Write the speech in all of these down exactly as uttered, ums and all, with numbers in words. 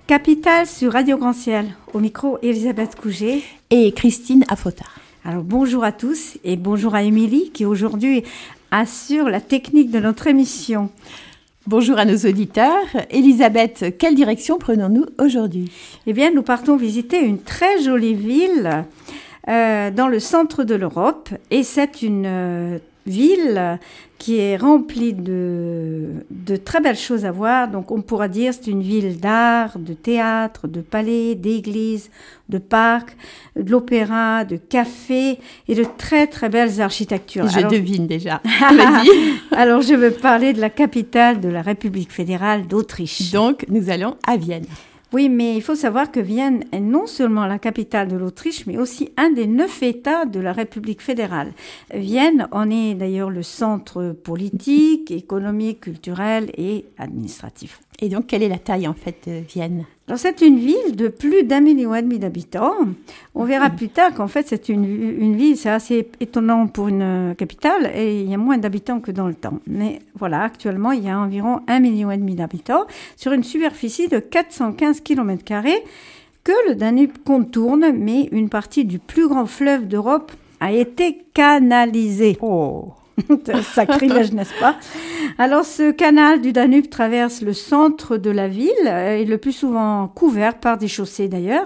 Capitale sur Radio Grand Ciel. Au micro, Elisabeth Couget. Et Christine Afota. Alors bonjour à tous et bonjour à Émilie qui aujourd'hui assure la technique de notre émission. Bonjour à nos auditeurs. Elisabeth, quelle direction prenons-nous aujourd'hui ? Eh bien, nous partons visiter une très jolie ville euh, dans le centre de l'Europe. Et c'est une euh, ville qui est remplie de, de très belles choses à voir. Donc, on pourra dire c'est une ville d'art, de théâtre, de palais, d'églises, de parcs, de l'opéra, de cafés et de très, très belles architectures. Je Alors, devine déjà. Vas-y. Alors, je veux parler de la capitale de la République fédérale d'Autriche. Donc, nous allons à Vienne. Oui, mais il faut savoir que Vienne est non seulement la capitale de l'Autriche, mais aussi un des neuf États de la République fédérale. Vienne en est d'ailleurs le centre politique, économique, culturel et administratif. Et donc, quelle est la taille en fait de Vienne ? Alors, c'est une ville de plus d'un million et demi d'habitants. On verra plus tard qu'en fait, c'est une, une ville, c'est assez étonnant pour une capitale, et il y a moins d'habitants que dans le temps. Mais voilà, actuellement, il y a environ un million et demi d'habitants sur une superficie de quatre cent quinze kilomètres carrés que le Danube contourne, mais une partie du plus grand fleuve d'Europe a été canalisée. Oh. Sacrilège, n'est-ce pas ? Alors, ce canal du Danube traverse le centre de la ville, et le plus souvent couvert par des chaussées d'ailleurs.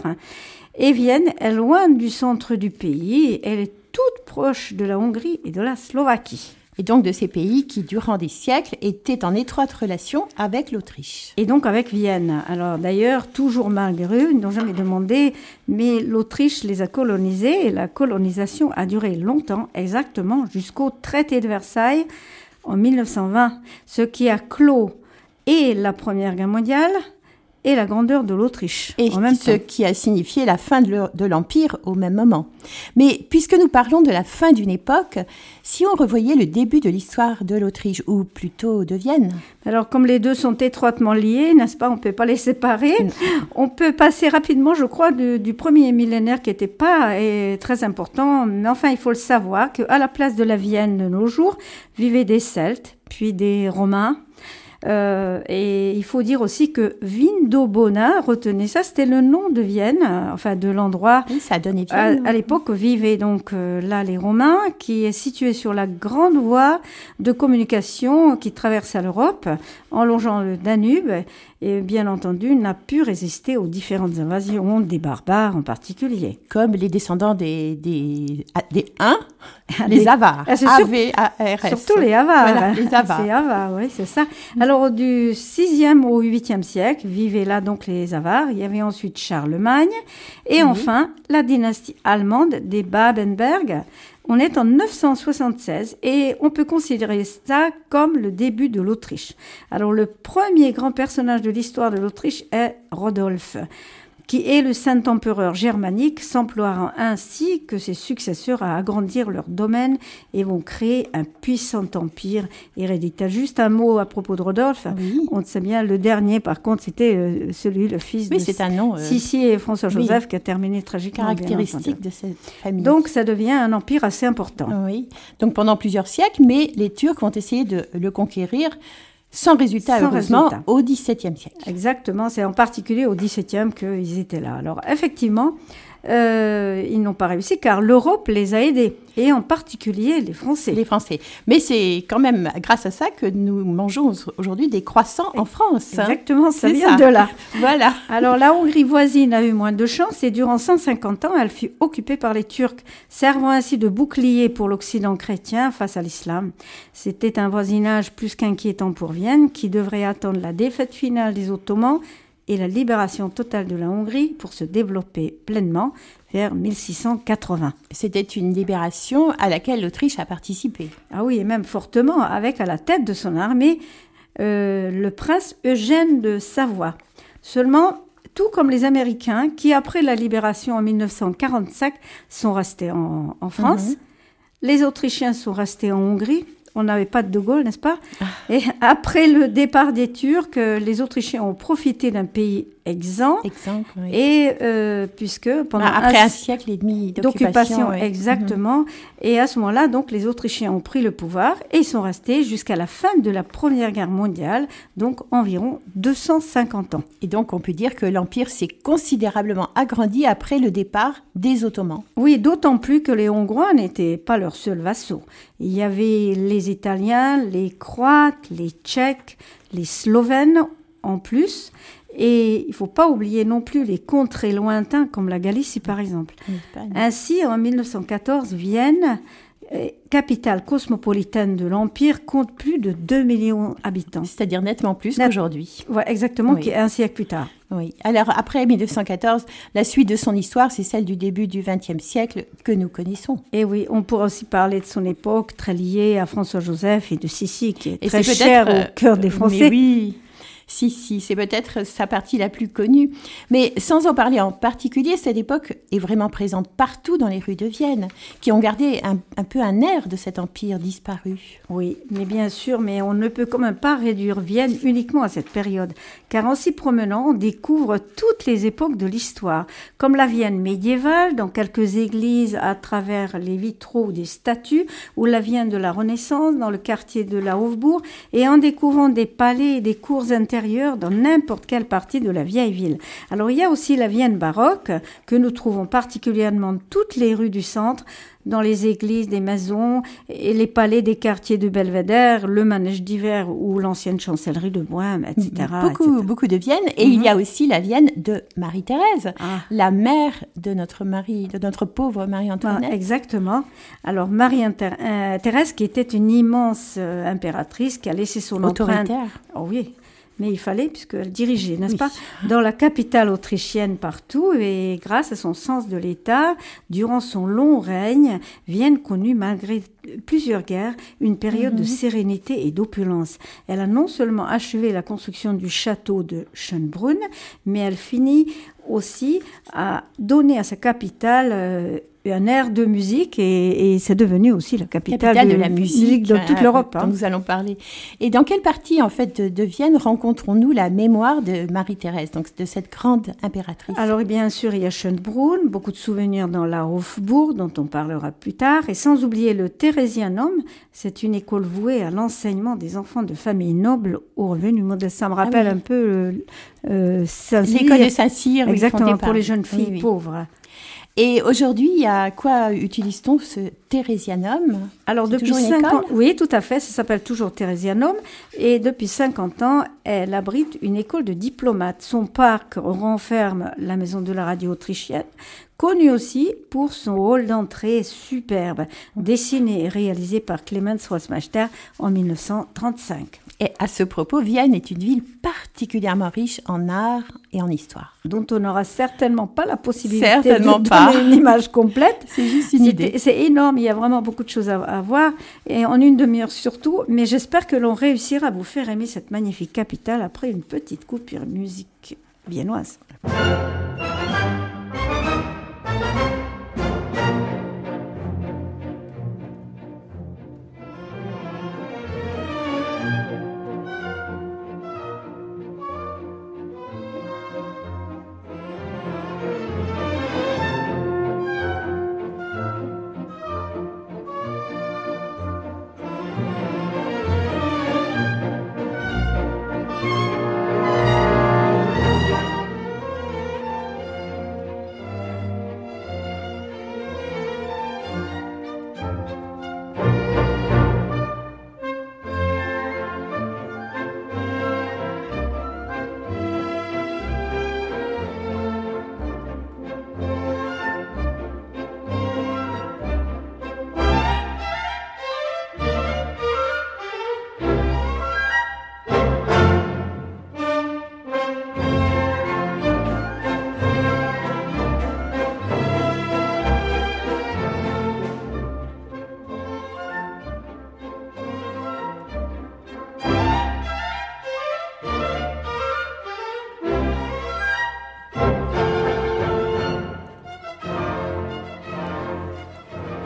Et Vienne est loin du centre du pays. Elle est toute proche de la Hongrie et de la Slovaquie. Et donc de ces pays qui, durant des siècles, étaient en étroite relation avec l'Autriche. Et donc avec Vienne. Alors d'ailleurs, toujours malgré eux, ils n'ont jamais demandé, mais l'Autriche les a colonisés et la colonisation a duré longtemps, exactement jusqu'au traité de Versailles en mille neuf cent vingt, ce qui a clos et la Première Guerre mondiale et la grandeur de l'Autriche. Et en même ce temps. qui a signifié la fin de l'Empire au même moment. Mais puisque nous parlons de la fin d'une époque, si on revoyait le début de l'histoire de l'Autriche, ou plutôt de Vienne. Alors, comme les deux sont étroitement liés, n'est-ce pas, on ne peut pas les séparer. Mmh. On peut passer rapidement, je crois, de, du premier millénaire qui n'était pas et, très important. Mais enfin, il faut le savoir qu'à la place de la Vienne de nos jours, vivaient des Celtes, puis des Romains. Euh, et il faut dire aussi que Vindobona, retenez ça, c'était le nom de Vienne, euh, enfin de l'endroit. Oui, ça a donné Vienne. À, à l'époque vivaient donc euh, là les Romains, qui est situé sur la grande voie de communication qui traverse l'Europe, en longeant le Danube, et bien entendu n'a pu résister aux différentes invasions des barbares en particulier. Comme les descendants des des des Huns, les Avars. Ah, A V A R S. Surtout les Avars. Voilà, les Avars. C'est Avars, oui, c'est ça. Alors, du sixième au huitième siècle, vivaient là donc les Avars. Il y avait ensuite Charlemagne. Et mmh. enfin, la dynastie allemande des Babenberg. On est en neuf cent soixante-seize et on peut considérer ça comme le début de l'Autriche. Alors, le premier grand personnage de l'histoire de l'Autriche est Rodolphe, qui est le saint empereur germanique, s'emploiera ainsi que ses successeurs à agrandir leur domaine et vont créer un puissant empire héréditaire. Juste un mot à propos de Rodolphe. Oui. On sait bien, le dernier, par contre, c'était euh, celui, le fils oui, de c'est un nom, euh... Sissi et François-Joseph, oui. qui a terminé tragiquement. Caractéristique de cette famille. Donc, ça devient un empire assez important. Oui. Donc, pendant plusieurs siècles, mais les Turcs vont essayer de le conquérir sans résultat, Sans heureusement, résultat. Au dix-septième siècle. Exactement, c'est en particulier au dix-septième qu'ils étaient là. Alors, effectivement, euh, ils n'ont pas réussi car l'Europe les a aidés, et en particulier les Français. Les Français. Mais c'est quand même grâce à ça que nous mangeons aujourd'hui des croissants en France. Exactement, ça c'est vient ça. de là. Voilà. Alors, la Hongrie voisine a eu moins de chance, et durant cent cinquante ans, elle fut occupée par les Turcs, servant ainsi de bouclier pour l'Occident chrétien face à l'islam. C'était un voisinage plus qu'inquiétant pour Vienne, qui devrait attendre la défaite finale des Ottomans et la libération totale de la Hongrie pour se développer pleinement vers mille six cent quatre-vingts. C'était une libération à laquelle l'Autriche a participé. Ah oui, et même fortement, avec à la tête de son armée euh, le prince Eugène de Savoie. Seulement, tout comme les Américains, qui après la libération en mille neuf cent quarante-cinq sont restés en, en France, mmh. les Autrichiens sont restés en Hongrie. On n'avait pas de De Gaulle, n'est-ce pas ? Et après le départ des Turcs, les Autrichiens ont profité d'un pays exempt. Exemple, oui. Et euh, puisque pendant bah, après un, un siècle et demi d'occupation, d'occupation, ouais. exactement. Mmh. Et à ce moment-là, donc les Autrichiens ont pris le pouvoir et ils sont restés jusqu'à la fin de la Première Guerre mondiale, donc environ deux cent cinquante ans. Et donc on peut dire que l'empire s'est considérablement agrandi après le départ des Ottomans. Oui, d'autant plus que les Hongrois n'étaient pas leurs seuls vassaux. Il y avait les Italiens, les Croates, les Tchèques, les Slovènes en plus. Et il ne faut pas oublier non plus les contrées lointains comme la Galicie par exemple. Ainsi, en mille neuf cent quatorze, Vienne, capitale cosmopolitaine de l'Empire, compte plus de deux millions d'habitants. C'est-à-dire nettement plus Net... qu'aujourd'hui. Ouais, exactement, oui. Un siècle plus tard. Oui. Alors après mille neuf cent quatorze, la suite de son histoire, c'est celle du début du vingtième siècle que nous connaissons. Et oui, on pourra aussi parler de son époque, très liée à François-Joseph et de Sissi, qui est et très cher euh, au cœur des Français. Mais oui. Si, si, c'est peut-être sa partie la plus connue. Mais sans en parler en particulier, cette époque est vraiment présente partout dans les rues de Vienne, qui ont gardé un, un peu un air de cet empire disparu. Oui, mais bien sûr, mais on ne peut quand même pas réduire Vienne uniquement à cette période, car en s'y promenant, on découvre toutes les époques de l'histoire, comme la Vienne médiévale, dans quelques églises à travers les vitraux des statues, ou la Vienne de la Renaissance, dans le quartier de la Hofburg, et en découvrant des palais et des cours intérieures dans n'importe quelle partie de la vieille ville. Alors il y a aussi la Vienne baroque que nous trouvons particulièrement dans toutes les rues du centre, dans les églises, des maisons et les palais des quartiers de Belvédère, le manège d'hiver ou l'ancienne chancellerie de Bohême, et cetera. Beaucoup, et cetera. beaucoup de Vienne. Et mm-hmm. il y a aussi la Vienne de Marie-Thérèse, ah. la mère de notre Marie, de notre pauvre Marie-Antoinette. Ah, exactement. Alors Marie-Thérèse, qui était une immense euh, impératrice, qui a laissé son empreinte. Autoritaire. Oh oui. Mais il fallait, puisqu'elle dirigeait, n'est-ce oui. pas, dans la capitale autrichienne partout, et grâce à son sens de l'État, durant son long règne, Vienne connut, malgré plusieurs guerres, une période mm-hmm. de sérénité et d'opulence. Elle a non seulement achevé la construction du château de Schönbrunn, mais elle finit aussi à donner à sa capitale euh, un air de musique et, et c'est devenu aussi la capitale, capitale de, de la musique de toute euh, l'Europe. Dont hein. nous allons parler. Et dans quelle partie en fait de, de Vienne rencontrons-nous la mémoire de Marie-Thérèse, donc de cette grande impératrice? Alors bien sûr, il y a Schönbrunn, beaucoup de souvenirs dans la Hofburg, dont on parlera plus tard, et sans oublier le Theresianum. C'est une école vouée à l'enseignement des enfants de familles nobles aux revenus modestes. Ça me rappelle ah oui. un peu euh, euh, Saint-Cyr. L'école de Saint-Cyr. Exactement, pour les jeunes filles oui, oui. pauvres. Et aujourd'hui, à quoi utilise-t-on ce Theresianum? Alors c'est depuis cinquante ans, oui, tout à fait, ça s'appelle toujours Theresianum. Et depuis cinquante ans, elle abrite une école de diplomates. Son parc renferme la maison de la radio autrichienne, connue aussi pour son hall d'entrée superbe, dessiné et réalisé par Clemens Hausmeister en mille neuf cent trente-cinq. Et à ce propos, Vienne est une ville particulièrement riche en art et en histoire. Dont on n'aura certainement pas la possibilité certainement de pas. donner une image complète. C'est juste une idée. C'est énorme, il y a vraiment beaucoup de choses à, à voir, et en une demi-heure surtout, mais j'espère que l'on réussira à vous faire aimer cette magnifique capitale après une petite coupure musique viennoise.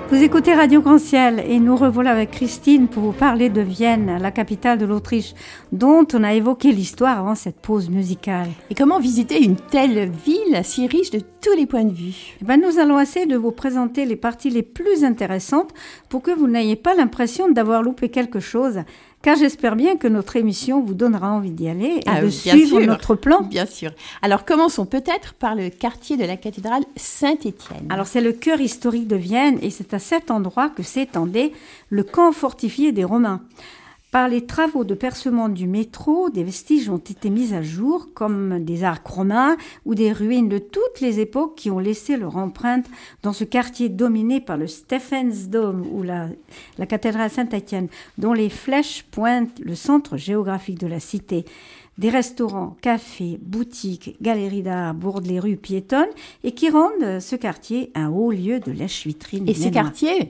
Vous écoutez Radio Grand Ciel et nous revoilà avec Christine pour vous parler de Vienne, la capitale de l'Autriche, dont on a évoqué l'histoire avant cette pause musicale. Et comment visiter une telle ville si riche de tous les points de vue? Eh ben, nous allons essayer de vous présenter les parties les plus intéressantes pour que vous n'ayez pas l'impression d'avoir loupé quelque chose. Car j'espère bien que notre émission vous donnera envie d'y aller et ah, de suivre sûr, notre plan. Bien sûr. Alors commençons peut-être par le quartier de la cathédrale Saint-Étienne. Alors c'est le cœur historique de Vienne et c'est à cet endroit que s'étendait le camp fortifié des Romains. Par les travaux de percement du métro, des vestiges ont été mis à jour, comme des arcs romains ou des ruines de toutes les époques qui ont laissé leur empreinte dans ce quartier dominé par le Stephansdom ou la, la cathédrale Saint-Étienne, dont les flèches pointent le centre géographique de la cité. Des restaurants, cafés, boutiques, galeries d'art bordent les rues piétonnes et qui rendent ce quartier un haut lieu de lèche-vitrine. Et ce quartier,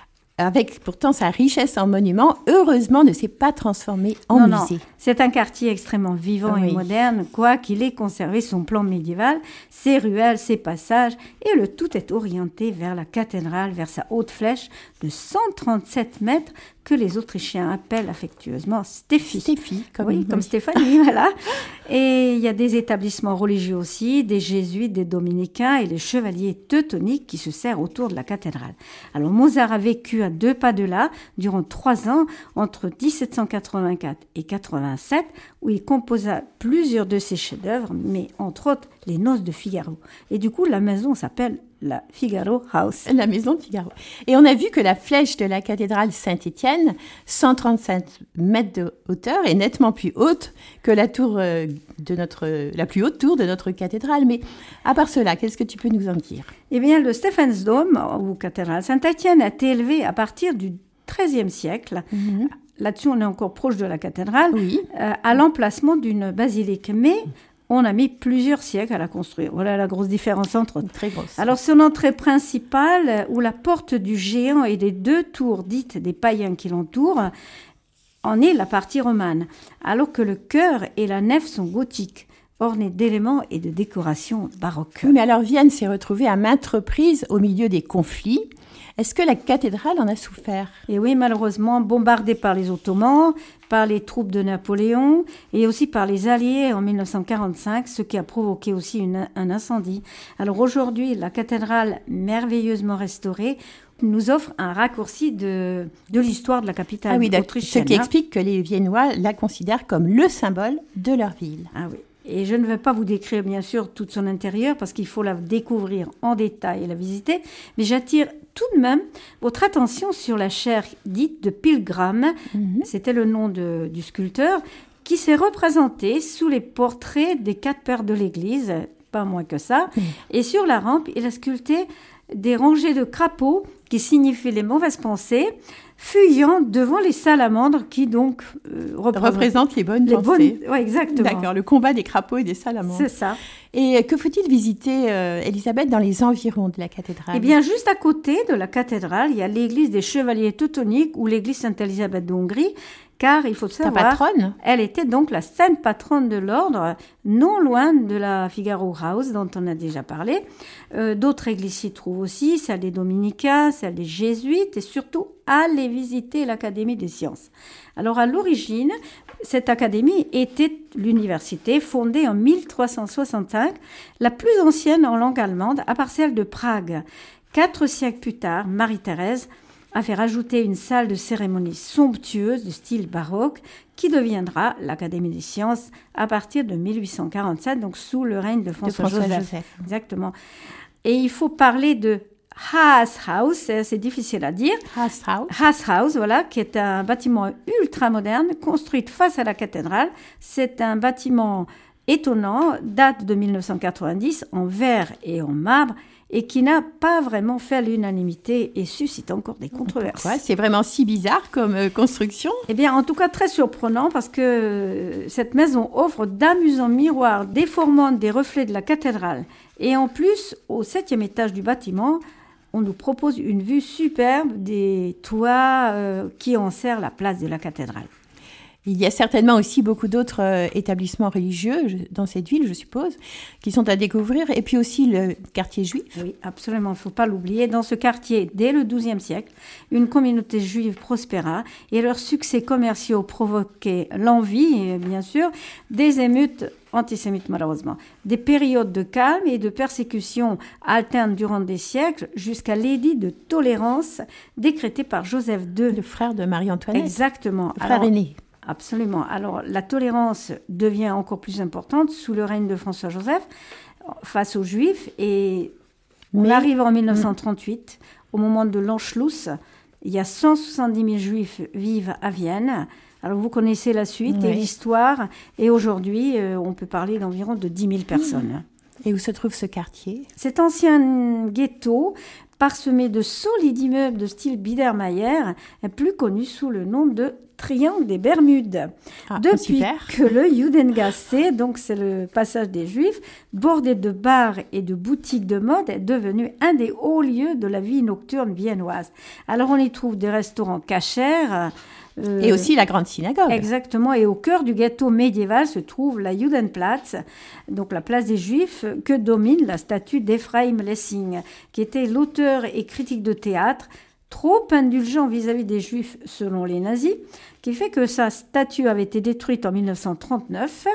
avec pourtant sa richesse en monuments, heureusement ne s'est pas transformé en non, musée. Non. C'est un quartier extrêmement vivant oui. et moderne, quoiqu'il ait conservé son plan médiéval, ses ruelles, ses passages, et le tout est orienté vers la cathédrale, vers sa haute flèche de cent trente-sept mètres que les Autrichiens appellent affectueusement Steffi. Steffi, comme, oui, comme Stéphanie, voilà. Et il y a des établissements religieux aussi, des jésuites, des dominicains et les chevaliers teutoniques qui se serrent autour de la cathédrale. Alors Mozart a vécu à deux pas de là durant trois ans, entre dix-sept cent quatre-vingt-quatre et quatre-vingt-sept, où il composa plusieurs de ses chefs-d'œuvre, mais entre autres les Noces de Figaro. Et du coup, la maison s'appelle la Figaro House. La maison de Figaro. Et on a vu que la flèche de la cathédrale Saint-Étienne, cent trente-sept mètres de hauteur, est nettement plus haute que la tour de notre, la plus haute tour de notre cathédrale. Mais à part cela, qu'est-ce que tu peux nous en dire? Eh bien, le Stephansdom, ou cathédrale Saint-Étienne, a été élevé à partir du treizième siècle. Mm-hmm. Là-dessus, on est encore proche de la cathédrale, oui. euh, à l'emplacement d'une basilique. Mais on a mis plusieurs siècles à la construire. Voilà la grosse différence entre eux. Très grosse. Alors, son entrée principale, où la porte du géant et des deux tours dites des païens qui l'entourent, en est la partie romane, alors que le chœur et la nef sont gothiques, ornés d'éléments et de décorations baroques. Oui, mais alors Vienne s'est retrouvée à maintes reprises au milieu des conflits. Est-ce que la cathédrale en a souffert? Et oui, malheureusement, bombardée par les Ottomans, par les troupes de Napoléon et aussi par les Alliés en mille neuf cent quarante-cinq, ce qui a provoqué aussi une, un incendie. Alors aujourd'hui, la cathédrale merveilleusement restaurée nous offre un raccourci de, de l'histoire de la capitale ah oui, autrichienne. Ce qui explique que les Viennois la considèrent comme le symbole de leur ville. Ah oui. Et je ne vais pas vous décrire, bien sûr, tout son intérieur, parce qu'il faut la découvrir en détail et la visiter, mais j'attire tout de même votre attention sur la chaire dite de Pilgrim, mm-hmm. c'était le nom de, du sculpteur, qui s'est représenté sous les portraits des quatre pères de l'Église, pas moins que ça, mm. et sur la rampe, il a sculpté des rangées de crapauds qui signifient les mauvaises pensées, fuyant devant les salamandres qui donc euh, représentent, représentent les bonnes les pensées. Bonnes... Ouais, exactement. D'accord, le combat des crapauds et des salamandres. C'est ça. Et que faut-il visiter, euh, Elisabeth, dans les environs de la cathédrale? Eh bien, juste à côté de la cathédrale, il y a l'église des Chevaliers Teutoniques ou l'église Sainte-Élisabeth de Hongrie, car il faut savoir, ta patronne. Elle était donc la sainte patronne de l'ordre, non loin de la Figaro House dont on a déjà parlé. Euh, d'autres églises s'y trouvent aussi, celle des dominicains, celle des jésuites et surtout allez visiter l'Académie des sciences. Alors à l'origine, cette académie était l'université fondée en mille trois cent soixante-cinq, la plus ancienne en langue allemande à part celle de Prague. Quatre siècles plus tard, Marie-Thérèse a fait rajouter une salle de cérémonie somptueuse de style baroque qui deviendra l'Académie des sciences à partir de mille huit cent quarante-sept, donc sous le règne de François-Joseph. Exactement. Et il faut parler de Haas House, c'est difficile à dire. Haas House. Haas House, voilà, qui est un bâtiment ultra moderne, construit face à la cathédrale. C'est un bâtiment étonnant, date de mille neuf cent quatre-vingt-dix, en verre et en marbre, et qui n'a pas vraiment fait l'unanimité et suscite encore des controverses. Pourquoi? C'est vraiment si bizarre comme euh, construction? Eh bien, en tout cas, très surprenant parce que euh, cette maison offre d'amusants miroirs déformant des reflets de la cathédrale. Et en plus, au septième étage du bâtiment, on nous propose une vue superbe des toits euh, qui enserrent la place de la cathédrale. Il y a certainement aussi beaucoup d'autres euh, établissements religieux je- dans cette ville, je suppose, qui sont à découvrir. Et puis aussi le quartier juif. Oui, absolument, il ne faut pas l'oublier. Dans ce quartier, dès le douzième siècle, une communauté juive prospéra et leurs succès commerciaux provoquaient l'envie, et bien sûr, des émeutes antisémites malheureusement. Des périodes de calme et de persécution alternent durant des siècles jusqu'à l'édit de tolérance décrété par Joseph deux. Le frère de Marie-Antoinette. Exactement. Le frère Alors, aîné. Absolument. Alors, la tolérance devient encore plus importante sous le règne de François-Joseph face aux Juifs. Et on Mais- arrive en mille neuf cent trente-huit, au moment de l'Anschluss. Il y a cent soixante-dix mille Juifs vivent à Vienne. Alors, vous connaissez la suite et Oui. l'histoire. Et aujourd'hui, euh, on peut parler d'environ de dix mille personnes. Et où se trouve ce quartier? Cet ancien ghetto, parsemé de solides immeubles de style Biedermeier, est plus connu sous le nom de Triangle des Bermudes. Ah, Depuis super. que le Judengasse, donc c'est le passage des Juifs, bordé de bars et de boutiques de mode, est devenu un des hauts lieux de la vie nocturne viennoise. Alors on y trouve des restaurants cachers. euh, Et aussi la grande synagogue. Exactement, et au cœur du ghetto médiéval se trouve la Judenplatz, donc la place des Juifs, que domine la statue d'Ephraim Lessing, qui était l'auteur et critique de théâtre, trop indulgent vis-à-vis des Juifs selon les nazis, qui fait que sa statue avait été détruite en mille neuf cent trente-neuf,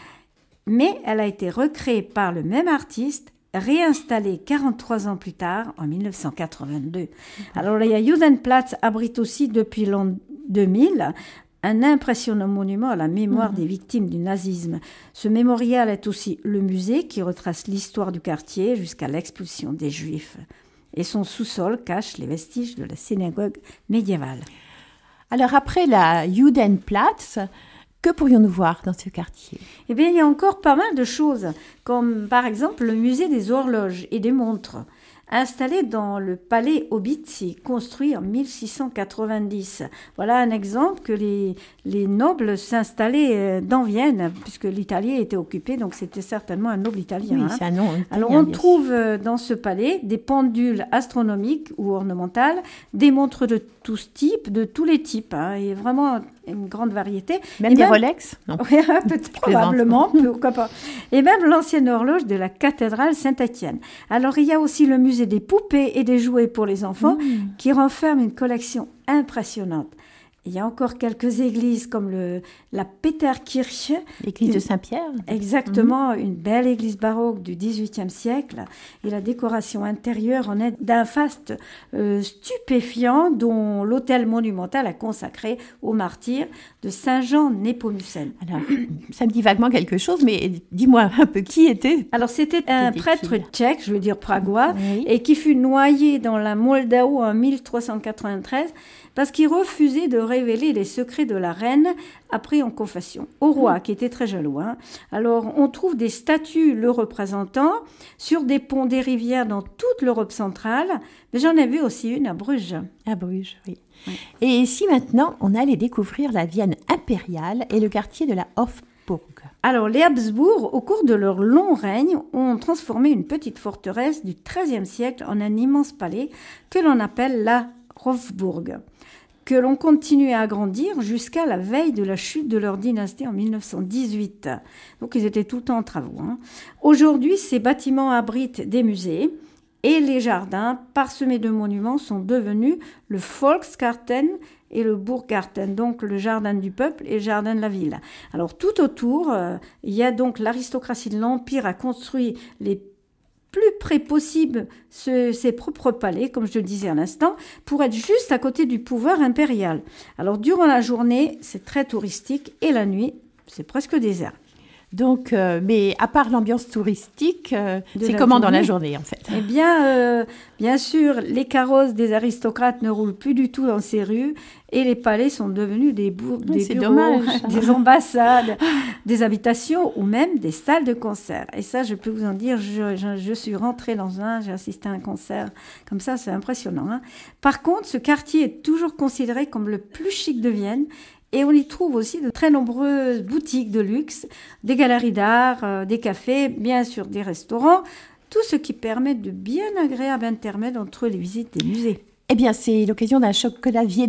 mais elle a été recréée par le même artiste, réinstallée quarante-trois ans plus tard, en mille neuf cent quatre-vingt-deux. Alors la Judenplatz abrite aussi depuis l'an deux mille un impressionnant monument à la mémoire des victimes du nazisme. Ce mémorial est aussi le musée qui retrace l'histoire du quartier jusqu'à l'expulsion des Juifs. Et son sous-sol cache les vestiges de la synagogue médiévale. Alors après la Judenplatz, que pourrions-nous voir dans ce quartier? Eh bien, il y a encore pas mal de choses, comme par exemple le musée des horloges et des montres, installé dans le palais Obizzi, construit en mille six cent quatre-vingt-dix. Voilà un exemple que les, les nobles s'installaient dans Vienne, puisque l'Italie était occupée, donc c'était certainement un noble italien. Oui, hein. c'est un nom. Alors, italien, on bien trouve euh, dans ce palais des pendules astronomiques ou ornementales, des montres de tous types, de tous les types, hein, et vraiment une grande variété. sûr. Même Et des Rolex? Non. Oui, peut-être, probablement, pourquoi pas. Et même l'ancienne horloge de la cathédrale Saint-Étienne. Alors, il y a aussi le musée des poupées et des jouets pour les enfants Mmh. qui renferme une collection impressionnante. Il y a encore quelques églises comme le, la Peterkirche, L'église de Saint-Pierre? exactement, une belle église baroque du dix-huitième siècle. Et la décoration intérieure en est d'un faste euh, stupéfiant dont l'hôtel monumental a consacré aux martyrs de Saint-Jean Népomucène. Alors, ça me dit vaguement quelque chose, mais dis-moi un peu qui était. Alors, c'était un Qu'était-il? prêtre tchèque, je veux dire pragois, Oui. et qui fut noyé dans la Moldau en mille trois cent quatre-vingt-treize parce qu'il refusait de révéler les secrets de la reine appris en confession au roi, qui était très jaloux. hein. Alors, on trouve des statues le représentant sur des ponts des rivières dans toute l'Europe centrale, mais j'en ai vu aussi une à Bruges. À Bruges, oui. Et si maintenant on allait découvrir la Vienne impériale et le quartier de la Hofburg? Alors, les Habsbourg, au cours de leur long règne, ont transformé une petite forteresse du treizième siècle en un immense palais que l'on appelle la Hofburg, que l'on continue à agrandir jusqu'à la veille de la chute de leur dynastie en mille neuf cent dix-huit. Donc, ils étaient tout le temps en travaux. hein. Aujourd'hui, ces bâtiments abritent des musées et les jardins parsemés de monuments sont devenus le Volksgarten et le Burggarten, donc le jardin du peuple et le jardin de la ville. Alors, tout autour, euh, il y a donc l'aristocratie de l'Empire a construit les plus près possible ce- ses propres palais, comme je le disais à l'instant, pour être juste à côté du pouvoir impérial. Alors, durant la journée, c'est très touristique et la nuit, c'est presque désert. Donc, euh, mais à part l'ambiance touristique, euh, De c'est la comment dans la journée. journée en fait? Eh bien, euh, bien sûr, les carrosses des aristocrates ne roulent plus du tout dans ces rues et les palais sont devenus des, bourgs, Oui, des c'est bureaux, dommage. des ambassades, des habitations ou même des salles de concert. Et ça, je peux vous en dire, je, je, je suis rentrée dans un, j'ai assisté à un concert comme ça, c'est impressionnant. hein. Par contre, ce quartier est toujours considéré comme le plus chic de Vienne. Et on y trouve aussi de très nombreuses boutiques de luxe, des galeries d'art, euh, des cafés, bien sûr des restaurants, tout ce qui permet de bien agréables intermèdes entre les visites des musées. Eh bien, c'est l'occasion d'un chocolat viennois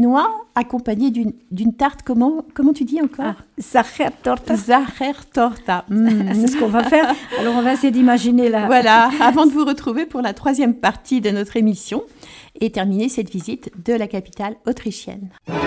accompagné d'une, d'une tarte, comment, comment tu dis encore? Ah, Sachertorta. Sachertorta. Mmh. C'est ce qu'on va faire. Alors, on va essayer d'imaginer la... Voilà, avant de vous retrouver pour la troisième partie de notre émission et terminer cette visite de la capitale autrichienne.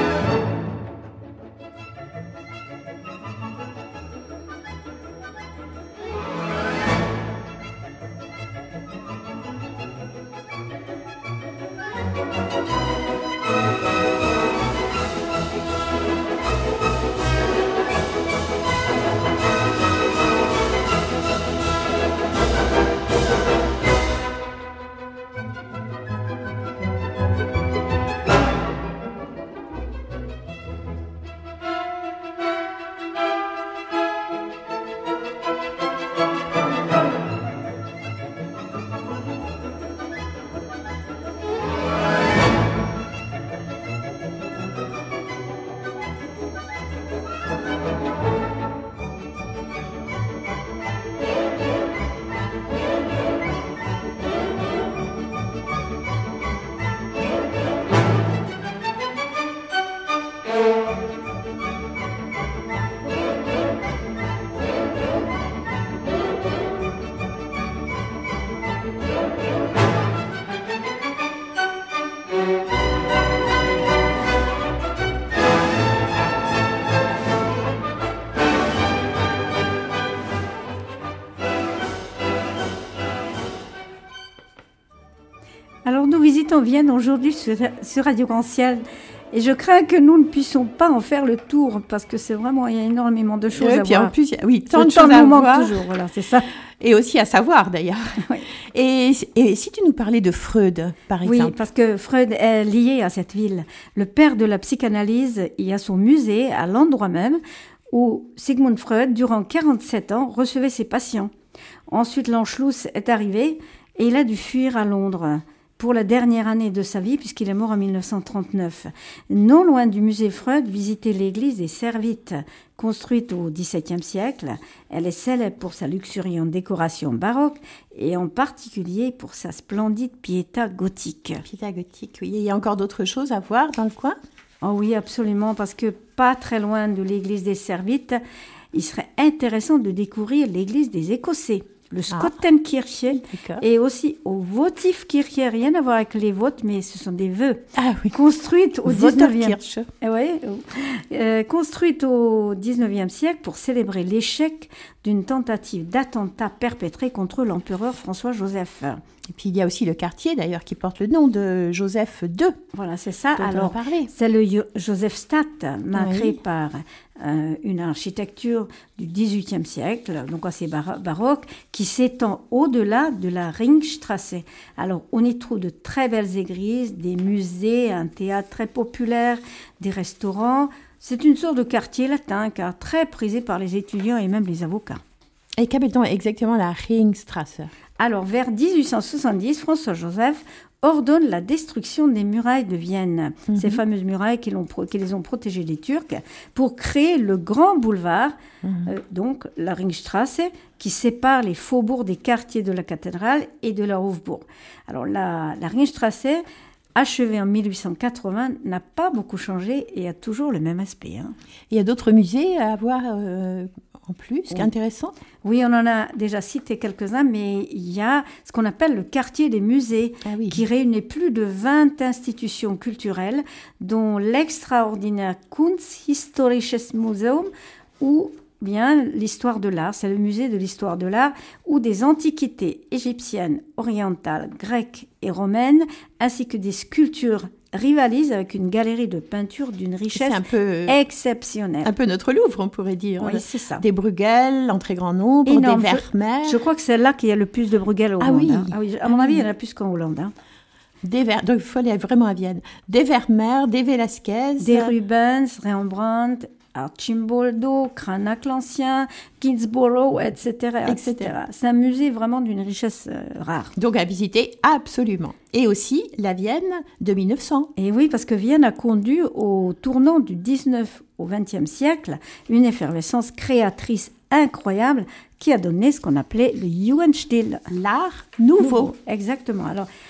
Alors, nous visitons Vienne aujourd'hui sur, sur Radio Grand Ciel. Et je crains que nous ne puissions pas en faire le tour, parce que c'est vraiment, il y a énormément de choses et à puis voir. En plus, oui, tant le de temps choses à nous manque voir. toujours, voilà, c'est ça. Et aussi à savoir, d'ailleurs. Oui. Et, et si tu nous parlais de Freud, par exemple. Oui, parce que Freud est lié à cette ville. Le père de la psychanalyse, il y a son musée à l'endroit même où Sigmund Freud, durant quarante-sept ans, recevait ses patients. Ensuite, l'Anschluss est arrivé et il a dû fuir à Londres pour la dernière année de sa vie, puisqu'il est mort en mille neuf cent trente-neuf. Non loin du musée Freud, visitez l'église des Servites, construite au dix-septième siècle. Elle est célèbre pour sa luxuriante décoration baroque et en particulier pour sa splendide piéta gothique. Piéta gothique, oui. Il y a encore d'autres choses à voir dans le coin? Oh oui, absolument, parce que pas très loin de l'église des Servites, il serait intéressant de découvrir l'église des Écossais. Le Skottenkirche ah, et aussi au Votivkirche, rien à voir avec les votes, mais ce sont des vœux. Ah oui. Construites au dix-neuvième eh ouais, euh, construite au dix-neuvième siècle pour célébrer l'échec d'une tentative d'attentat perpétrée contre l'empereur François-Joseph. Et puis il y a aussi le quartier d'ailleurs qui porte le nom de Joseph deux. Voilà, c'est ça. Alors, c'est le Josephstadt, marqué oui. par euh, une architecture du dix-huitième siècle, donc assez bar- baroque, qui s'étend au-delà de la Ringstrasse. Alors, on y trouve de très belles églises, des musées, un théâtre très populaire, des restaurants. C'est une sorte de quartier latin, car très prisé par les étudiants et même les avocats. Et qu'appelle-t-on exactement la Ringstrasse ? Alors, vers dix-huit cent soixante-dix, François-Joseph ordonne la destruction des murailles de Vienne, mm-hmm. ces fameuses murailles qui, l'ont, qui les ont protégées des Turcs, pour créer le grand boulevard, mm-hmm. euh, donc la Ringstrasse, qui sépare les faubourgs des quartiers de la cathédrale et de la Hofburg. Alors, la, la Ringstrasse, achevée en mille huit cent quatre-vingts, n'a pas beaucoup changé et a toujours le même aspect. Hein. Il y a d'autres musées à voir euh, en plus, oui. Intéressant. Oui, on en a déjà cité quelques-uns, mais il y a ce qu'on appelle le quartier des musées, ah oui. qui réunit plus de vingt institutions culturelles, dont l'extraordinaire Kunsthistorisches Museum, ou bien l'histoire de l'art, c'est le musée de l'histoire de l'art, où des antiquités égyptiennes, orientales, grecques et romaines, ainsi que des sculptures rivalisent avec une galerie de peinture d'une richesse un peu, exceptionnelle. Un peu notre Louvre, on pourrait dire. Oui, c'est ça. Des Bruegel en très grand nombre, énorme. Des Vermeer. Je, je crois que c'est là qu'il y a le plus de Bruegel au ah monde. Oui. Hein. Ah oui. À mon avis, il y en a plus qu'en Hollande. Hein. Des Ver... Donc, il faut aller vraiment à Vienne. Des Vermeer, des Velasquez. Des Rubens, Rembrandt, Archimboldo, Cranach l'Ancien, Gainsborough, et cetera, et cetera. C'est un musée vraiment d'une richesse euh, rare. Donc à visiter absolument. Et aussi la Vienne de mille neuf cents. Et oui, parce que Vienne a conduit au tournant du dix-neuvième au vingtième siècle une effervescence créatrice incroyable qui a donné ce qu'on appelait le Jugendstil. L'art nouveau. nouveau. Exactement. Alors,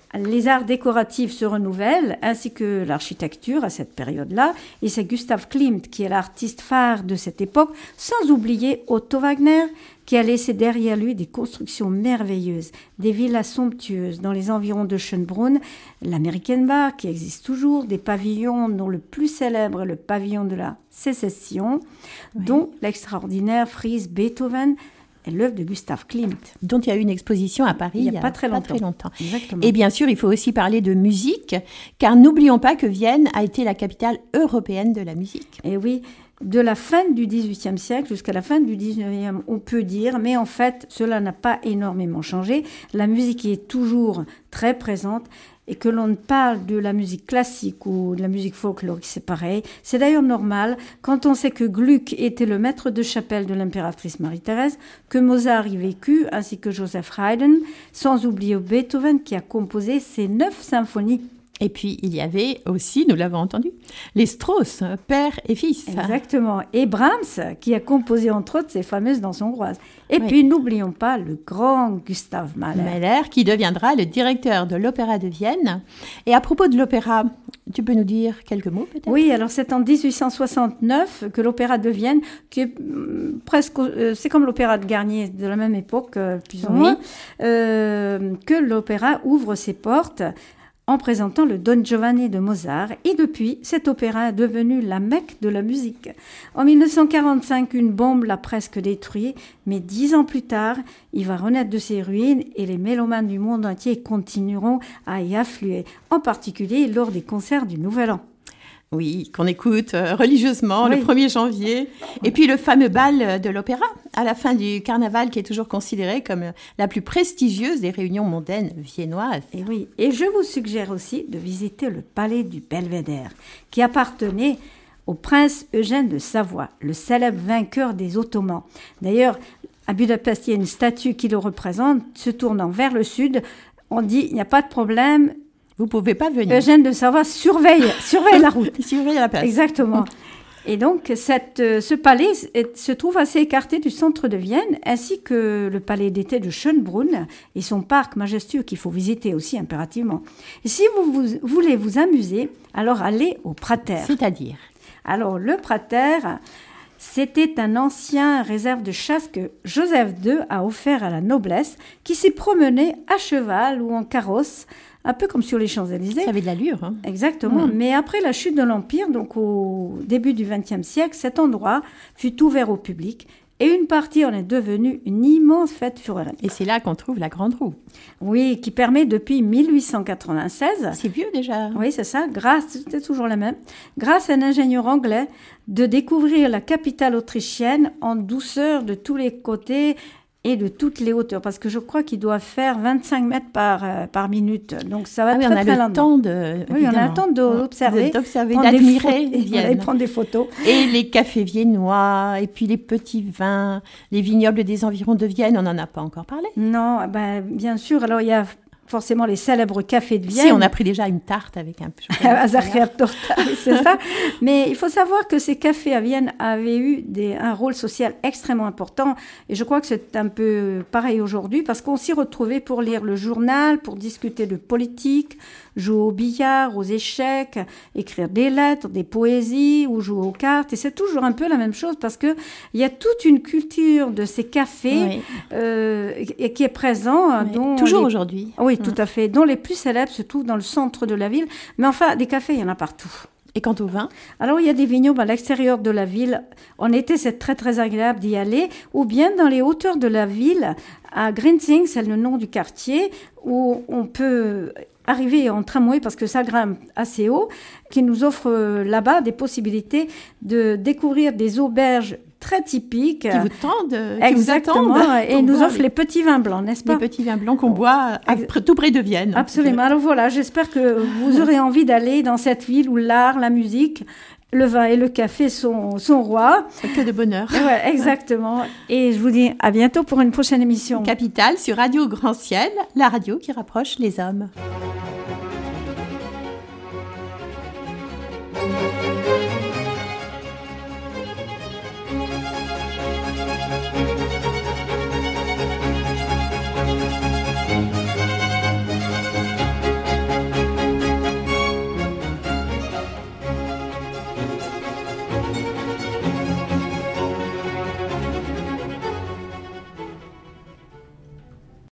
Les arts décoratifs se renouvellent, ainsi que l'architecture à cette période-là. Et c'est Gustav Klimt qui est l'artiste phare de cette époque, sans oublier Otto Wagner, qui a laissé derrière lui des constructions merveilleuses, des villas somptueuses dans les environs de Schönbrunn, l'Amerikenbach qui existe toujours, des pavillons dont le plus célèbre est le pavillon de la Sécession, oui. dont l'extraordinaire frise Beethoven est l'œuvre de Gustav Klimt. Dont il y a eu une exposition à Paris il n'y a, a pas, très, pas longtemps. très longtemps. Exactement. Et bien sûr, il faut aussi parler de musique, car n'oublions pas que Vienne a été la capitale européenne de la musique. Et oui, de la fin du dix-huitième siècle jusqu'à la fin du dix-neuvième, on peut dire, mais en fait, cela n'a pas énormément changé. La musique y est toujours très présente. Et que l'on parle de la musique classique ou de la musique folklorique, c'est pareil. C'est d'ailleurs normal quand on sait que Gluck était le maître de chapelle de l'impératrice Marie-Thérèse, que Mozart y vécut, ainsi que Joseph Haydn, sans oublier Beethoven qui a composé ses neuf symphonies. Et puis, il y avait aussi, nous l'avons entendu, les Strauss, père et fils. Exactement. Et Brahms, qui a composé entre autres ces fameuses danses hongroises. Et oui. puis, n'oublions pas le grand Gustav Mahler. Mahler, qui deviendra le directeur de l'Opéra de Vienne. Et à propos de l'opéra, tu peux nous dire quelques mots peut-être ? Oui, alors c'est en dix-huit cent soixante-neuf que l'Opéra de Vienne, qui est presque, euh, c'est comme l'Opéra de Garnier de la même époque, euh, plus ou oui. moins, euh, que l'opéra ouvre ses portes en présentant le Don Giovanni de Mozart. Et depuis, cet opéra est devenu la Mecque de la musique. En mille neuf cent quarante-cinq, une bombe l'a presque détruit, mais dix ans plus tard, il va renaître de ses ruines et les mélomanes du monde entier continueront à y affluer, en particulier lors des concerts du Nouvel An. Oui, qu'on écoute euh, religieusement oui. le premier janvier. Et puis le fameux bal de l'opéra, à la fin du carnaval, qui est toujours considéré comme la plus prestigieuse des réunions mondaines viennoises. Et oui, et je vous suggère aussi de visiter le palais du Belvédère, qui appartenait au prince Eugène de Savoie, le célèbre vainqueur des Ottomans. D'ailleurs, à Budapest, il y a une statue qui le représente, se tournant vers le sud. On dit, il n'y a pas de problème. Vous ne pouvez pas venir. Eugène de Savoie surveille, surveille la route. Il surveille la place. Exactement. Et donc, cette, ce palais est, se trouve assez écarté du centre de Vienne, ainsi que le palais d'été de Schönbrunn et son parc majestueux qu'il faut visiter aussi impérativement. Et si vous, vous voulez vous amuser, alors allez au Prater. C'est-à-dire ? Alors, le Prater, c'était un ancien réserve de chasse que Joseph deux a offert à la noblesse, qui s'y promenait à cheval ou en carrosse, un peu comme sur les Champs-Élysées. Ça avait de l'allure. Hein. Exactement. Mmh. Mais après la chute de l'Empire, donc au début du vingtième siècle, cet endroit fut ouvert au public et une partie en est devenue une immense fête foraine. Et c'est là qu'on trouve la Grande Roue. Oui, qui permet depuis mille huit cent quatre-vingt-seize... C'est vieux déjà. Oui, c'est ça. Grâce, c'était toujours la même. Grâce à un ingénieur anglais, de découvrir la capitale autrichienne en douceur de tous les côtés et de toutes les hauteurs, parce que je crois qu'il doit faire vingt-cinq mètres par, euh, par minute. Donc ça va ah oui, très, on a très le longtemps. temps de, oui, on a le temps d'observer, d'observer, d'admirer Vienne. Et prendre des photos. Et les cafés viennois, et puis les petits vins, les vignobles des environs de Vienne, on n'en a pas encore parlé. Non, ben, bien sûr. Alors il y a forcément les célèbres cafés de Vienne. Si, on a pris déjà une tarte avec un peu. C'est ça. Mais il faut savoir que ces cafés à Vienne avaient eu des, un rôle social extrêmement important. Et je crois que c'est un peu pareil aujourd'hui, parce qu'on s'y retrouvait pour lire le journal, pour discuter de politique, jouer au billard, aux échecs, écrire des lettres, des poésies ou jouer aux cartes. Et c'est toujours un peu la même chose, parce qu'il y a toute une culture de ces cafés oui. euh, et qui est présent. Oui. Dont toujours les... aujourd'hui. Oui, tout à fait. Dont les plus célèbres se trouvent dans le centre de la ville. Mais enfin, des cafés, il y en a partout. Et quant au vin ? Alors, il y a des vignobles à l'extérieur de la ville. En été, c'est très, très agréable d'y aller. Ou bien dans les hauteurs de la ville, à Grinzing, c'est le nom du quartier, où on peut arriver en tramway, parce que ça grimpe assez haut, qui nous offre euh, là-bas des possibilités de découvrir des auberges très typiques. Qui vous tendent. Exactement. Qui vous attendent et nous offrent les... les petits vins blancs, n'est-ce pas ? Les petits vins blancs qu'on boit à, tout près de Vienne. Absolument. Alors voilà, j'espère que vous aurez envie d'aller dans cette ville où l'art, la musique, le vin et le café sont, sont rois. Que de bonheur. Ouais, exactement. Et je vous dis à bientôt pour une prochaine émission. Capitale sur Radio Grand Ciel, la radio qui rapproche les hommes.